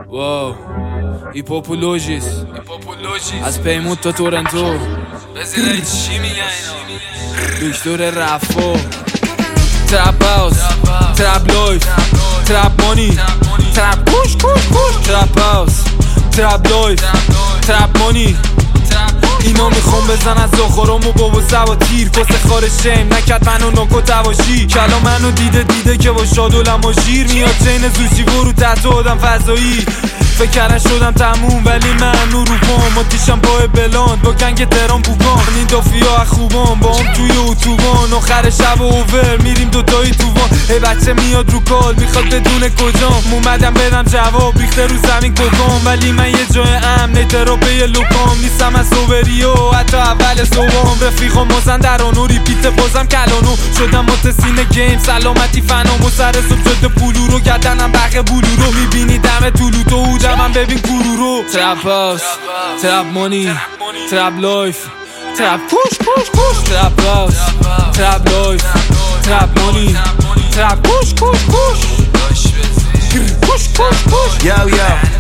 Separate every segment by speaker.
Speaker 1: واو هیپوپولوژیس از پیمود تا تورنتو بزنید چی میگن اینا دکتر رفا ترپ هاوس ترپ لایف ترپ مانی ترپ کوش ترپ هاوس ترپ لایف ترپ مانی اینا میخوام بزن از زخورم و بابا زبا تیر کس خار شیم نکد منو نکو تواشی کلا منو دیده که با شادولم و شیر میاد چین زوشی برو تحت آدم فضایی فکر کردن شدم تموم ولی من نور رو پام آتیشم پای بلاند با گنگ تهران بوگان این دافیا از خوبان با هم توی اتوبان آخر شب و اوور میریم دوتایی توان ای بچه میاد رو کال میخواد بدون کجام اومدم بدم جواب ریخته رو زمین کوکام ولی من یه جای امن اعتراپه یه لوکام نیستم از سوبریو حتی اول صبحام رفیقام مازن درانو ریپیت بازم کلانو شدم متسین گیم سلامتی فنام و سر صبح شده پولو رو گردنم بخه بولو رو میبینی دم طولو تو من ببین گورو رو ترپ هاوس ترپ مانی ترپ لایف ترپ کوش ترپ هاوس ترپ لایف ترپ مانی ترپ کوش
Speaker 2: یو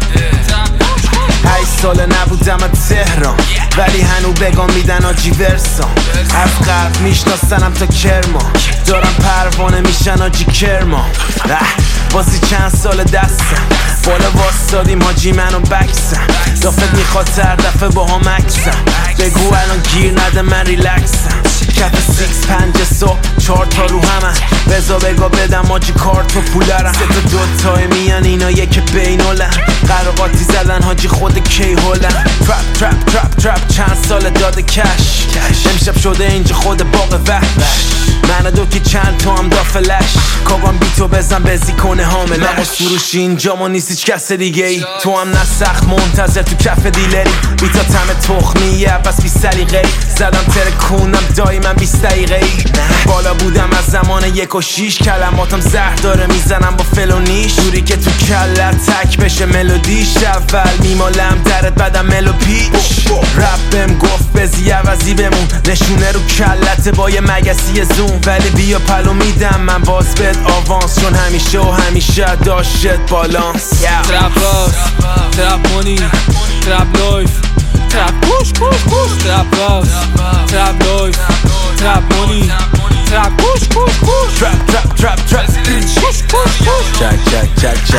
Speaker 2: 8 ساله نبودم از تهران ولی هنو بگم میدن آجی ورسان از قبل میشناسنم تا کرمان دارم پروانه میشن آجی کرمان بازی چند سال دستم بالا واسادیم حاجی منو بکسم دافت میخواد هر دفعه با هم اکسم بگو الان گیر نده من ریلکسم کف 6-5 صبح 4 تا رو همه بزا بگا بدم آجی کارت و پولرم 3 تا 2 تای میان اینا یک بینولن قراقاتی زدن حاجی خود کی هولن ترپ چند سال داده کش امشب شده اینجا خود باغ وحش من دوکی چند تا هم دا فلش کاغان بی تو بزن بزی کنه حاملش من با سروشی اینجا ما نیست هیچ کس دیگه ای تو هم نه سخت منتظر تو کف دیلری بی تا تم تخمیه پس بی سلیقه ای زدم ترکونم دایما 20 دقیقه ای بالا بودم از زمان 1 و 6 کلماتم زهر داره میزنم با فلونیش جوری که تو کلت تک بشه ملودیش اول میمالم درت بعدم ملو پیچ رپ بهم گفت بزی عوضی بمون نشونه رو کلت با یه مگسی زوم ولی بیا پلو میدم من باز بهت آوانس چون همیشه و همیشه داشت بالانس
Speaker 1: ترپ هاوس ترپ مانی ترپ لایف ترپ کوش ترپ هاوس ترپ لایف ترپ مانی ترپ کوش
Speaker 2: ترپ چک